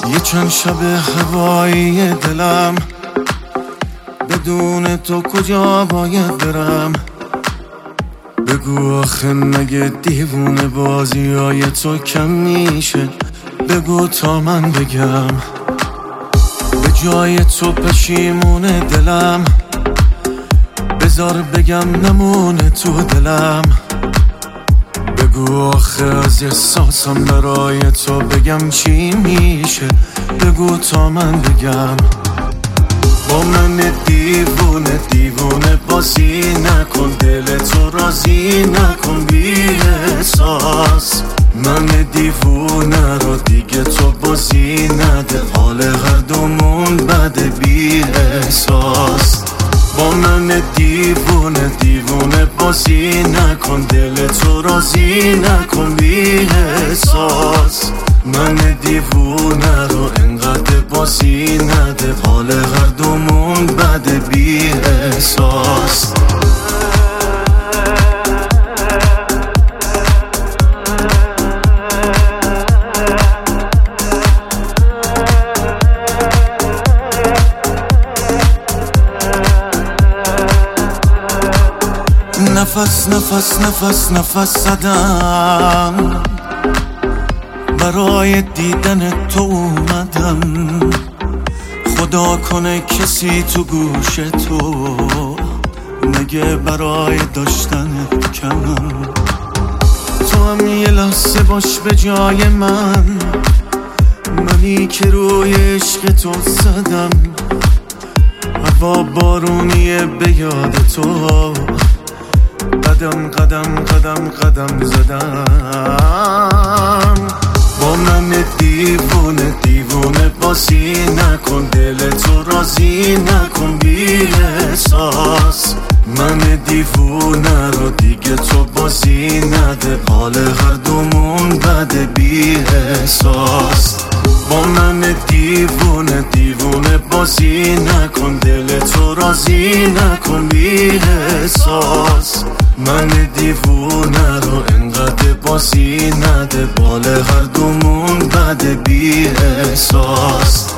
یه چند شب هوایی دلم، بدون تو کجا باید برم؟ بگو آخه مگه دیوونه بازی های تو کم میشه؟ بگو تا من بگم. به جای تو پشیمونه دلم، بذار بگم نمونه تو دلم. بگو آخه از احساسم برای تو بگم چی میشه؟ بگو تا من بگم. با من دیوونه دیوونه بازی نکن، دل تو راضی نکن بی احساس. من دیوونه رو دیگه تو بازی نده، حال هر دومون بده بی احساس. با من دیوونه دیوونه بازی نکن، دل تو راضی نکن بی احساس. من دیوونه رو انقدر بازی نده، حال هر دومون بده بی احساس. نفس نفس نفس نفس زدم، برای دیدن تو اومدم. خدا کنه کسی تو گوش تو نگه برای داشتن کمم. تو هم یه لحظه باش به جای منی که روی عشق تو زدم. هوا بارونیه به یاد تو، قدم قدم قدم قدم زدم. با من دیوونه دیوونه بازی نکن، دل تو راضی نکن بی احساس. من دیوونه رو دیگه تو بازی نده، حال هر دومون بده بی احساس. با من دیوونه دیوونه بازی نکن، دل تو راضی نکن بی احساس. من دیوونه رو انقدر بازی نده، بال هر دومون بده بی احساس.